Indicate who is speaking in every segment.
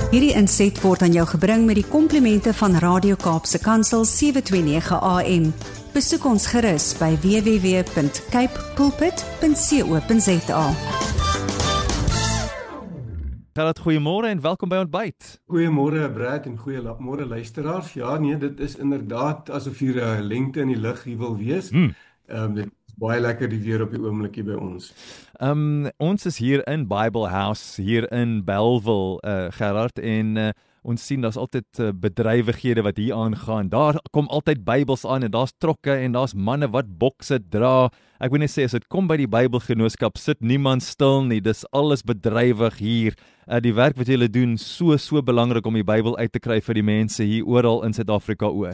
Speaker 1: Hierdie inset word aan jou gebring met die komplimente van Radio Kaapse Kansel 729 AM. Besoek ons gerus by www.capepulpit.co.za.
Speaker 2: Gerard, goeiemôre en welkom by Ontbyt.
Speaker 3: Goeiemôre Brad en goeiemôre luisteraars. Ja nee, dit is inderdaad asof hier 'n lengte in die lug hier wil wees. Dit is baie lekker die weer op die oomblik hier by ons.
Speaker 2: Ons is hier in Bible House, hier in Bellville, Gerard, en ons sien daar's altyd bedrywighede wat hier aangaan. Daar kom altyd Bybels aan en daar's trokke en daar's manne wat bokse dra. Ek wil net sê, as dit kom by die Bybelgenootskap, sit niemand stil nie. Dis alles bedrywig hier. Die werk wat julle doen, so belangrik om die Bybel uit te kry vir die mense hier oral in Suid-Afrika oor.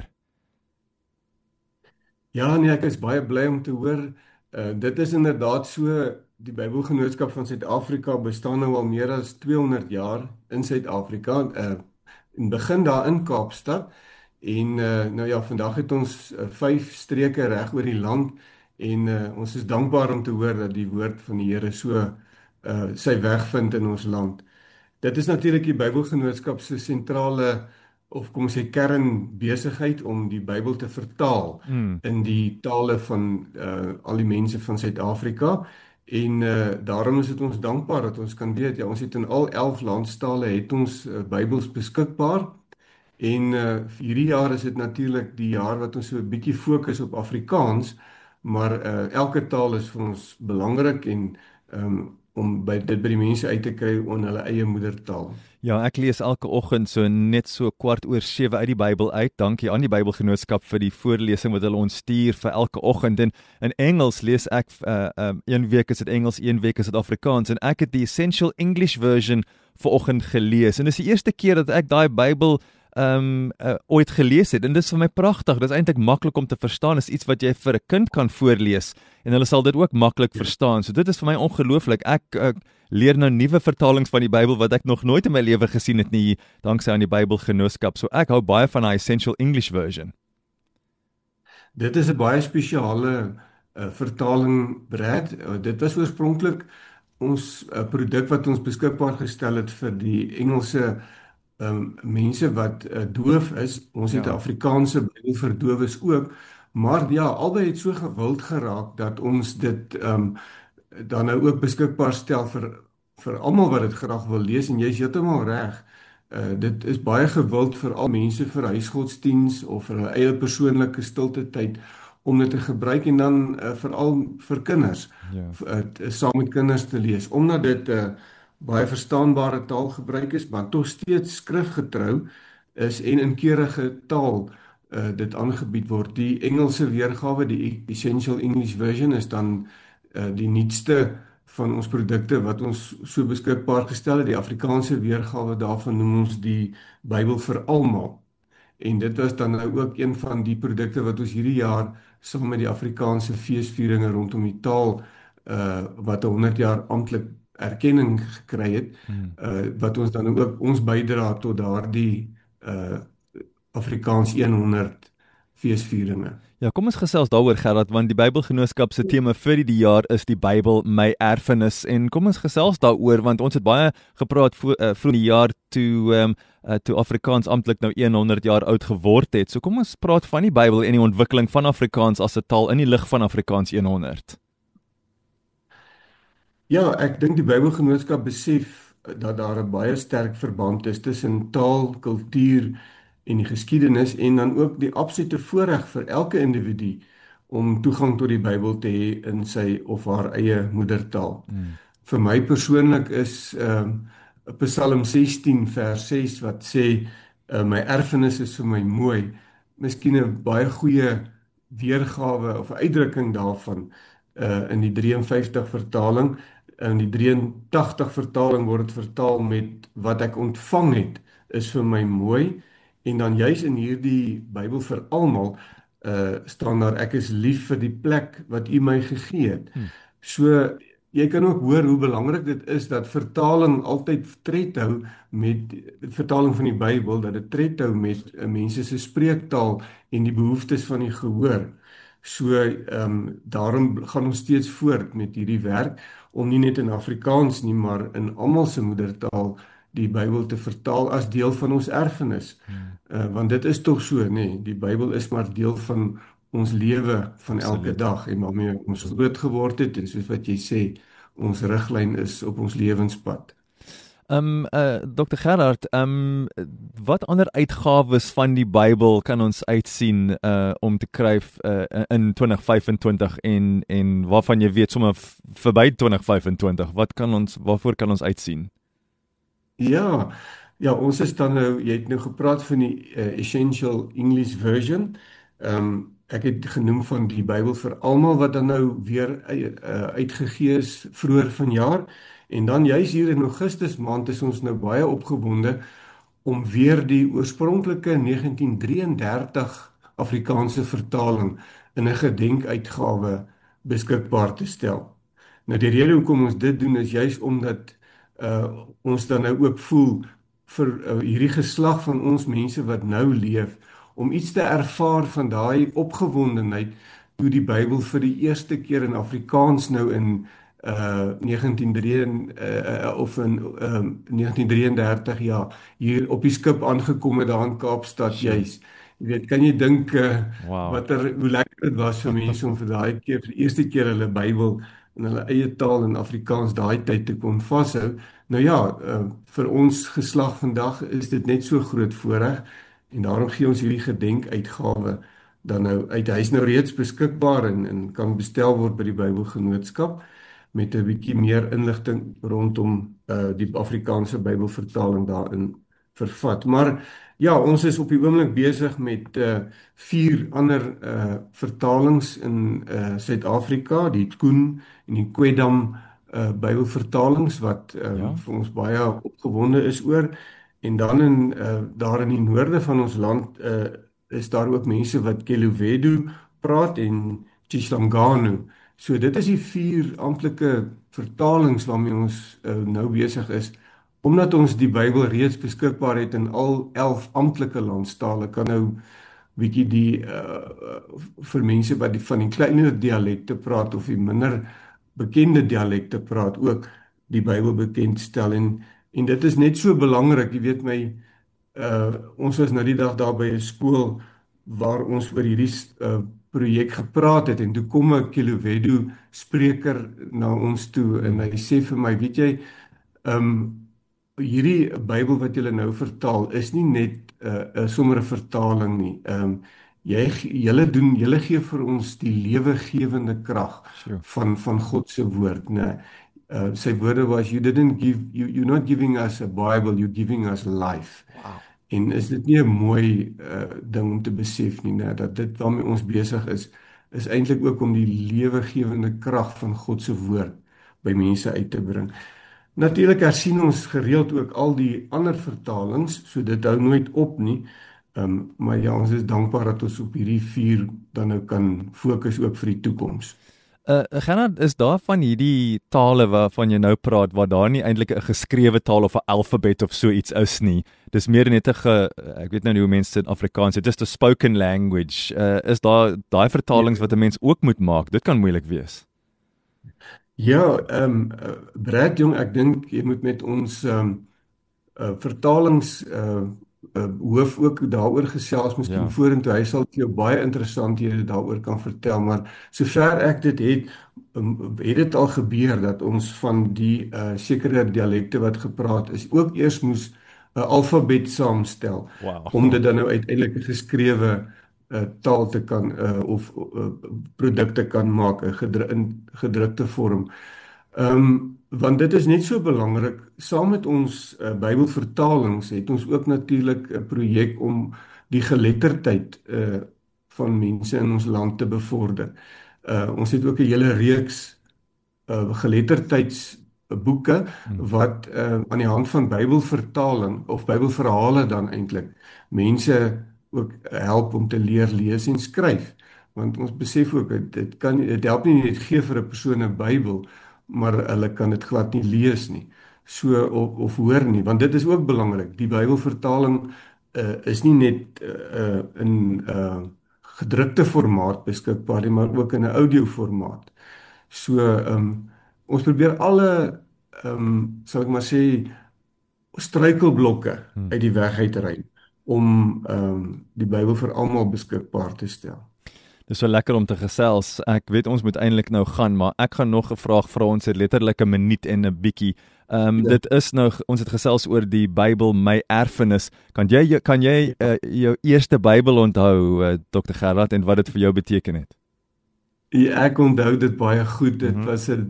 Speaker 3: Ja nee, ek is baie bly om te hoor. Dit is inderdaad so, die Bybelgenootskap van Suid-Afrika bestaan nou al meer as 200 jaar in Suid-Afrika. In begin daar in Kaapstad en nou ja, vandag het ons 5 streke reg oor die land en ons is dankbaar om te hoor dat die woord van die Here so sy weg vind in ons land. Dit is natuurlik die Bybelgenootskap se sentrale of kom ons sê kernbesigheid om die Bybel te vertaal in die tale van al die mense van Suid-Afrika. En daarom is dit ons dankbaar dat ons kan weet, ja, ons het in al 11 landstale het ons Bybels beskikbaar. En hierdie jaar is dit natuurlik die jaar wat ons so 'n bietjie fokus op Afrikaans, maar elke taal is vir ons belangrik en om dit by die mense uit te kry in hulle eie moedertaal.
Speaker 2: Ja, ek lees elke oggend net so 6:15 uit die Bybel uit. Dankie aan die Bybelgenootskap vir die voorlesing wat hulle ons stuur vir elke oggend. En in Engels lees ek, een week is dit Engels, een week is dit Afrikaans. En ek het die Essential English Version vanoggend gelees. En dis die eerste keer dat ek daai Bybel ooit gelees het, en dit is vir my pragtig. Dit is eintlik maklik om te verstaan, is iets wat jy vir 'n kind kan voorlees, en hulle sal dit ook maklik verstaan. So dit is vir my ongelooflik. Ek leer nou nuwe vertalings van die Bybel wat ek nog nooit in my lewe gesien het nie, danksy aan die Bybelgenootskap. So ek hou baie van die Essential English Version.
Speaker 3: Dit is 'n baie spesiale vertaling, Brad. Dit was oorspronklik ons produk wat ons beskikbaar gestel het vir die Engelse mense wat doof is. Ons het 'n Afrikaanse Bybel vir dowes ook, maar ja, albei het so gewild geraak dat ons dit dan nou ook beskikbaar stel vir almal wat dit graag wil lees. En jy is heeltemal reg. Dit is baie gewild vir al mense vir huisgodsdiens of vir hulle eie persoonlike stilte tyd om dit te gebruik, en dan veral vir kinders, saam met kinders te lees, omdat dit baie verstaanbare taalgebruik is, maar tog steeds skrifgetrou is en in keurige taal dit aangebied word. Die Engelse weergawe, die Essential English Version, is dan die nuutste van ons produkte wat ons so beskikbaar gestel het. Die Afrikaanse weergawe daarvan noem ons die Bybel vir almal. En dit was dan nou ook een van die produkte wat ons hierdie jaar saam met die Afrikaanse feesvieringe rondom die taal wat 100 jaar amptelik erkenning gekry het, wat ons dan ook ons bydra tot daardie Afrikaans 100 feesvieringe.
Speaker 2: Ja, kom ons gesels daaroor, Gerard, want die Bybelgenootskap se tema vir die jaar is die Bybel, my erfenis. En kom ons gesels daaroor, want ons het baie gepraat vroeg die jaar toe Afrikaans amptelik nou 100 jaar oud geword het. So kom ons praat van die Bybel en die ontwikkeling van Afrikaans as 'n taal in die lig van Afrikaans 100.
Speaker 3: Ja, ek dink die Bybelgenootskap besef dat daar 'n baie sterk verband is tussen taal, kultuur en die geskiedenis, en dan ook die absolute voorreg vir elke individu om toegang tot die Bybel te hê in sy of haar eie moedertaal. Vir my persoonlik is Psalm 16 vers 6 wat sê, my erfenis is vir my mooi, miskien 'n baie goeie weergawe of uitdrukking daarvan in die 53 vertaling. In die 83 vertaling word dit vertaal met wat ek ontvang het is vir my mooi. En dan juis in hierdie Bybel vir almal staan daar, ek is lief vir die plek wat u my gegee het. So jy kan ook hoor hoe belangrik dit is dat vertaling altyd tred hou met vertaling van die Bybel, dat dit tred hou met mense se spreektaal en die behoeftes van die gehoor. So daarom gaan ons steeds voort met hierdie werk om nie net in Afrikaans nie, maar in almal se moedertaal die Bybel te vertaal as deel van ons erfenis. Want dit is tog so, nee, die Bybel is maar deel van ons lewe van elke
Speaker 2: Absoluut.
Speaker 3: dag en waarmee ons groot geword het en soos wat jy sê, ons riglyn is op ons lewenspad.
Speaker 2: Dr. Gerard, wat ander uitgawes van die Bybel kan ons uitsien om te kry in 2025 en waarvan jy weet sommer verby 2025, waarvoor kan ons uitsien?
Speaker 3: Ja, ja, ons is dan nou, jy het nou gepraat van die Essential English Version. Ek het genoem van die Bybel vir almal wat dan nou weer uitgegee is vroeër vanjaar. En dan juis hier in Augustus maand is ons nou baie opgewonde om weer die oorspronklike 1933 Afrikaanse vertaling in 'n gedenkuitgawe beskikbaar te stel. Nou die rede hoekom ons dit doen is juis omdat ons dan nou ook voel vir hierdie geslag van ons mense wat nou leef om iets te ervaar van daai opgewondenheid toe die Bybel vir die eerste keer in Afrikaans nou in 1933 of in 1933 ja hier op die skip aangekom het daar in Kaapstad juis. Jy weet, kan jy dink
Speaker 2: Wow.
Speaker 3: hoe lekker dit was vir mense om vir daai keer vir die eerste keer hulle Bybel in hulle eie taal in Afrikaans daai tyd te kon vashou. Nou ja, vir ons geslag vandag is dit net so groot voorreg en daarom gee ons hierdie gedenkuitgawe dan nou uit. Hy is nou reeds beskikbaar en kan bestel word by die Bybelgenootskap met 'n bietjie meer inligting rondom die Afrikaanse Bybelvertaling daarin vervat. Maar ja, ons is op die oomblik besig met 4 ander vertalings in Suid-Afrika, die Tkoen en die Kwedam Bybelvertalings wat
Speaker 2: Ja.
Speaker 3: vir ons baie opgewonde is oor. En dan daar in die noorde van ons land is daar ook mense wat Kelovedu praat en Tshihlangano. So dit is die 4 amptelike vertalings waarmee ons nou besig is. Omdat ons die Bybel reeds beskikbaar het in al 11 amptelike landstale, kan nou bietjie die vir mense wat van die kleiner dialekte praat of die minder bekende dialekte praat ook die Bybel bekendstel en dit is net so belangrik, jy weet my ons was nou die dag daar by 'n skool waar ons oor hierdie projek gepraat het en toe kom 'n Kelovedu spreker na ons toe en hy sê vir my, weet jy, hierdie Bybel wat julle nou vertaal is nie net sommer 'n vertaling nie. Julle gee vir ons die lewegewende krag
Speaker 2: Sure.
Speaker 3: van God se woord, né? Sy woorde was you're not giving us a Bible, you're giving us life.
Speaker 2: Wow.
Speaker 3: En is dit nie 'n mooi ding om te besef nie, né, dat dit waarmee ons besig is eintlik ook om die lewegewende krag van God se woord by mense uit te bring. Natuurlik hersien ons gereeld ook al die ander vertalings, so dit hou nooit op nie. Maar ja, ons is dankbaar dat ons op hierdie 4 dan nou kan fokus ook vir die toekoms.
Speaker 2: Gerard, is daar van hierdie tale waarvan jy nou praat, waar daar nie eintlik 'n geskrewe taal of 'n alfabet of so iets is nie? Dis meer net 'n ek weet nou nie hoe mense dit in Afrikaans sê, just a spoken language. Is daar daai vertalings wat 'n mens ook moet maak? Dit kan moeilik wees.
Speaker 3: Ja, Brad jong, ek dink jy moet met ons vertalings hoof ook daaroor gesels miskien vorentoe. Hy sal vir jou baie interessanthede daaroor kan vertel, maar sover ek dit het dit al gebeur dat ons van die sekere dialekte wat gepraat is ook eers moes 'n alfabet saamstel.
Speaker 2: Wow.
Speaker 3: Om dit dan nou uiteindelik 'n geskrewe taal te kan of produkte kan maak in gedrukte vorm. Want dit is net so belangrik. Saam met ons Bybelvertalings het ons ook natuurlik 'n projek om die geletterdheid van mense in ons land te bevorder. Ons het ook 'n hele reeks geletterdheidsboeke wat aan die hand van Bybelvertaling of Bybelverhale dan eintlik mense ook help om te leer lees en skryf. Want ons besef ook dit help nie net gee vir 'n persoon 'n Bybel, maar hulle kan dit glad nie lees nie. So of hoor nie, want dit is ook belangrik. Die Bybelvertaling is nie net in gedrukte formaat beskikbaar nie, maar ook in 'n audio formaat. So ons probeer alle sal ek maar sê struikelblokke uit die weg uitruim om die Bybel vir almal beskikbaar te stel.
Speaker 2: Dis so lekker om te gesels. Ek weet ons moet eintlik nou gaan, maar ek gaan nog 'n vraag vra. Ons het letterlik 'n minuut en 'n bietjie. Dit is nou, ons het gesels oor die Bybel, my erfenis. Kan jy jou eerste Bybel onthou, Dr. Gerard, en wat dit vir jou beteken het?
Speaker 3: Ja, ek onthou dit baie goed. Dit was 'n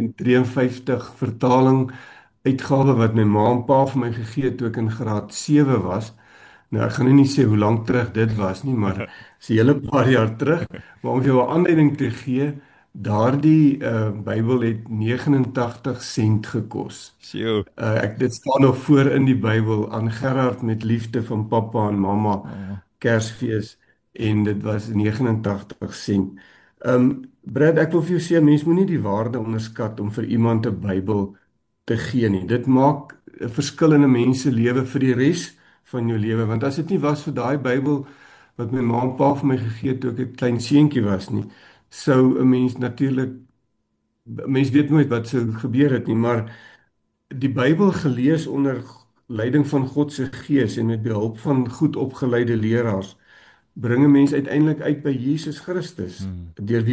Speaker 3: 1953 vertaling uitgawe wat my ma en pa vir my gegee het toe ek in graad 7 was. Nou, ek gaan nie sê hoe lank terug dit was nie, maar is 'n hele paar jaar terug. Maar om jou 'n aanleiding te gee, daardie Bybel het 89 sent gekos.
Speaker 2: Sjoe.
Speaker 3: Dit staan nog voor in die Bybel, aan Gerard met liefde van pappa en mamma, Kersfees, en dit was 89 sent. Brad, ek wil vir jou sê, mens moet nie die waarde onderskat om vir iemand 'n Bybel te gee nie. Dit maak 'n verskil in 'n mens se lewe vir die res van jou lewe, want as dit nie was vir daai Bybel wat my ma en pa vir my gegee het toe ek 'n klein seentjie was nie, sou 'n mens natuurlik, mens weet nooit wat sou gebeur het nie, maar die Bybel gelees onder leiding van God se Gees en met behulp van goed opgeleide leraars bring 'n mens uiteindelik uit by Jesus Christus, deur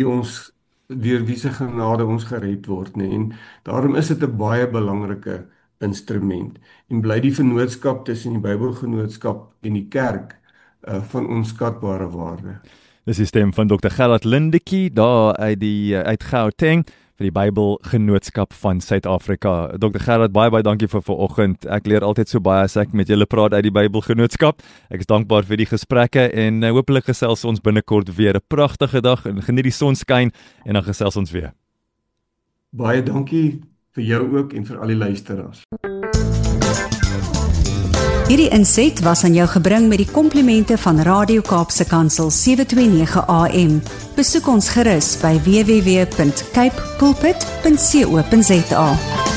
Speaker 3: wie se genade ons gered word, nee. En daarom is dit 'n baie belangrike instrument en bly die vennootskap tussen die Bybelgenootskap en die kerk van onskatbare waarde.
Speaker 2: Dis die stem van Dr. Gerard Lindekie daar uit Gauteng vir die Bybelgenootskap van Suid-Afrika. Dr. Gerard, baie dankie vir vanoggend. Ek leer altyd so baie as ek met julle praat uit die Bybelgenootskap. Ek is dankbaar vir die gesprekke en hopelik gesels ons binnekort weer. 'n Pragtige dag en geniet die sonskyn en dan gesels ons weer.
Speaker 3: Baie dankie vir jou ook en vir al die luisteraars.
Speaker 1: Hierdie inset was aan jou gebring met die komplimente van Radio Kaapse Kansel 729 AM. Besoek ons gerus by www.cape pulpit.co.za.